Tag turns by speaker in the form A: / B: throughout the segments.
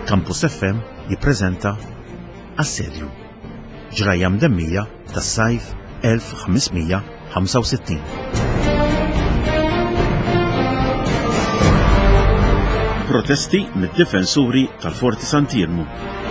A: Campus FM jippreżenta Assedju, ġrajja mdemmija tas-sajf 1565. Protesti mid-difensuri tal-Forti Sant'Irmu.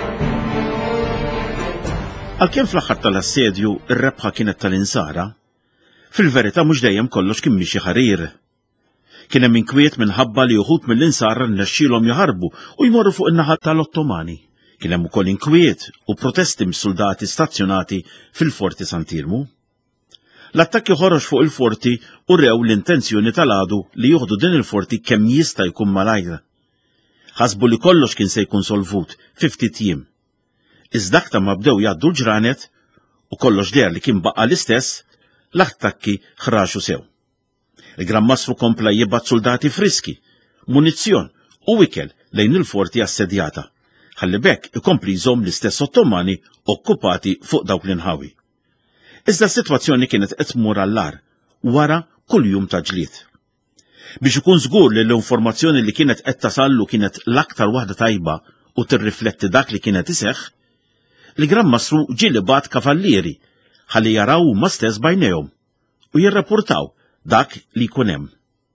A: Għalkemm fl-aħħar tal-assedju ir-rebħa kienet tal-insara, fil-verità mhux dejjem kollox kien mixi ħarir. Kien hemm inkwiet minħabba li uħud mill-insara nnexxielhom jaħarbu u jmorru fuq in-naħa tal-Ottomani. Kien hemm ukoll inkwiet u protesti mis-soldati stazzjonati fil-Forti Sant'Irmu. L-attakki ħoroġ fuq il-forti u rew l-intenzjoni tal-għadu li joħdu din il-forti kemm jista' jkun malajr. Ħasbu li kollox kien se jkun solvut fi ftit jiem. Iżda aktar ma bdew jgħaddu l-ġranet u kollox der li kien baqa' l-istess, l-attakki ħraxu sew. Il-Gran Mastru kompla jibgħat soldati friski, munizzjon u ikel lejn il-forti assedjata. Ħalli bekk ikompli jżomm l-istess Ottomani okkupati fuq dawk l-inħawi. Iżda s-sitwazzjoni kienet qed tmur għall-ar wara kull jum ta' ġlied. Biex ikun żgur li l-informazzjoni li kienet qed tasallu kienet l-aktar waħda tajba u tirrifletti dak li kienet iseħħ, il-Gran Mastru ġieli bagħat kavallieri ħalli jaraw huma stess bajnejhom u jirrapportaw dak li jkun hemm.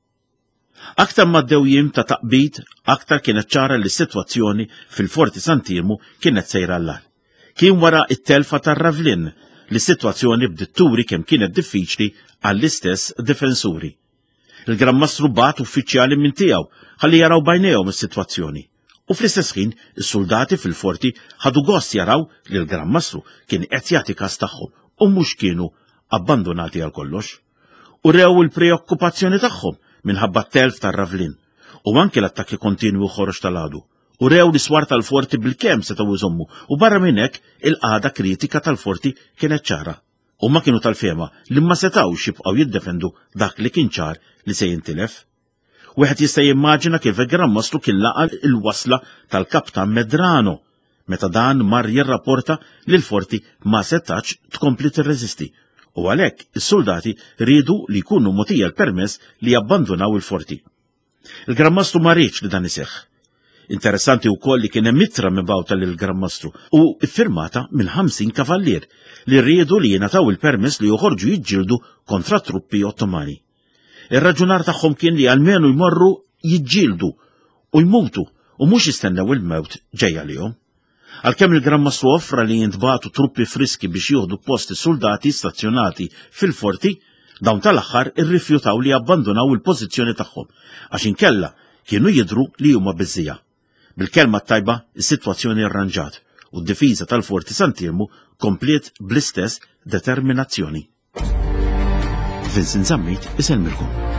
A: Aktar ma ddew jiem ta' taqbid, aktar kienet ċara li s-sitwazzjoni fil-Forti Sant'Irmu kienet sejra għall-ar. Kien wara it-telfa tar-Ravlin li s-sitwazzjoni bdiet turi kemm kienet diffiċli għall-istess difensuri. Il-Gran Mastru bagħat uffiċjali minn tiegħu ħalli jaraw bajnejhom is-sitwazzjoni. U fl-istess ħin, is-soldati fil-forti ħadu gost jaraw li l-Gran Mastru kien qed jagħti każ tagħhom u mhux kienu abbandonati għal kollox. U rew il-preokkupazzjoni tagħhom minħabba t-telf tar-Ravlin u anke l-attakki kontinwi ħoroġ tal-għadu. U rew l-iswar tal-forti bil-kemm setgħu jżommu u barra minn hekk il-qagħda kritika tal-forti kienet ċara. U ma kienu tal-fema li ma setgħux jibqgħu jiddefendu dak li kien ċar li se jintilef. Wieħed jista' jimmaġina kif il-Gran Mastru kien laqa il-wasla tal-Kaptan Medrano meta dan mar jirrapporta li l-forti ma setax tkompli tirreżisti. U għalhekk is-soldati riedu li jkunu mogħtija l-permess li jabbandunaw il-forti. Il-Gran Mastru ma rridx li dan iseħħ. Interessanti wkoll li kien hemm ittra mibgħuta lill-Gran Mastru u iffirmata minn 50 kavallier li rriedu li jingħataw il-permess li joħorġu jiġġieldu kontra truppi Ottomani. Ir-raġunar tagħhom kien li almenu jmorru jiġġieldu u jmutu u mhux jistennew il-mewt ġejja lihom. Għalkemm il-Gran Mastru offra li jintbagħtu truppi friski biex jieħdu post is-soldati stazzjonati fil-forti, dawn tal-aħħar irrifjutaw li jabbandunaw il-pożizzjoni tagħhom għax inkella kienu jidhru li huma biżżija. Bil-kelma tajba is-sitwazzjoni rranġat u d-difiża tal-Forti Sant'Irmu kompliet bl-istess determinazzjoni. Vincent Zammit isellmilkom.